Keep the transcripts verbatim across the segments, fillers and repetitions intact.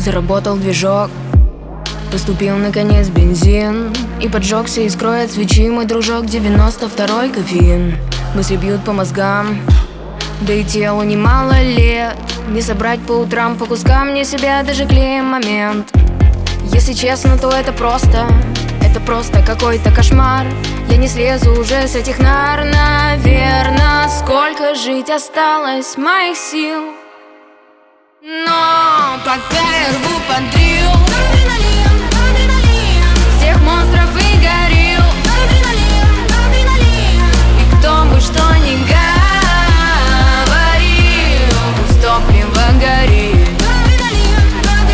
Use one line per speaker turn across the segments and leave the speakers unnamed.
Заработал движок, поступил наконец бензин, и поджегся искрой от свечи мой дружок. Девяносто второй кофеин. Мысли бьют по мозгам, да и телу немало лет. Не собрать по утрам по кускам мне себя даже клеем момент. Если честно, то это просто, это просто какой-то кошмар. Я не слезу уже с этих нар, наверно. Сколько жить осталось моих сил, но пока я рву подрил адреналин, адреналин, всех монстров и горил адреналин, адреналин. И кто бы что ни говорил, пусть топливо горит адреналин,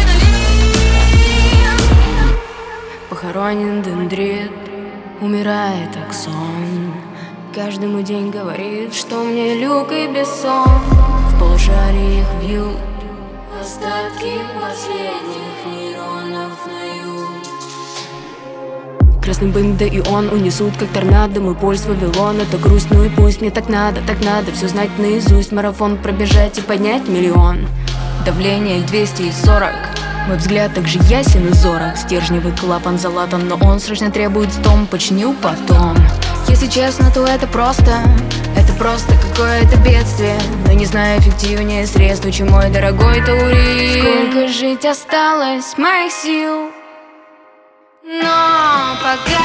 адреналин. Похоронен дендрит, умирает аксон. Каждый мой день говорит, что мне Люк и Бессон. В полушарии их вьют остатки последних нейронов на юг. Красный бык да и он унесут, как торнадо, мой пульс Вавилон. Это грусть, ну и пусть, мне так надо, так надо все знать наизусть. Марафон пробежать и поднять миллион. Давление двести сорок. Мой взгляд так же ясен и зорок. Стержневый клапан залатан, но он срочно требует стом. Починю потом. Если честно, то это просто, это просто какое-то бедствие. Но не знаю эффективнее средств, чем мой дорогой таурин. Сколько жить осталось моих сил, но пока